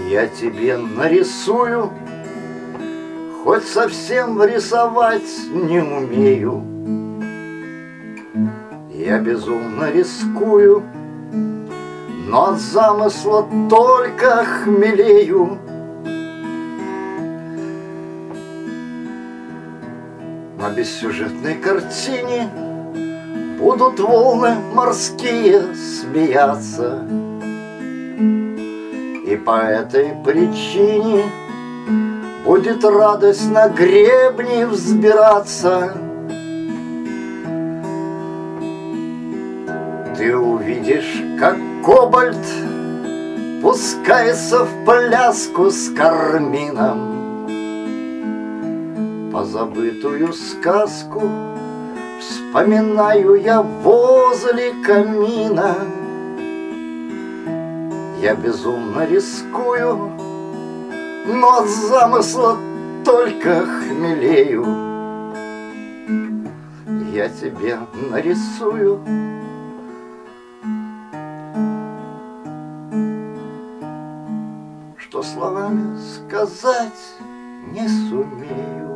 Я тебе нарисую, хоть совсем рисовать не умею. Я безумно рискую, но от замысла только хмелею. На бессюжетной картине будут волны морские смеяться, и по этой причине будет радость на гребни взбираться. Ты увидишь, как кобальт пускается в пляску с кармином. Позабытую сказку вспоминаю я возле камина. Я безумно рискую, но от замысла только хмелею. Я тебе нарисую что словами сказать не сумею.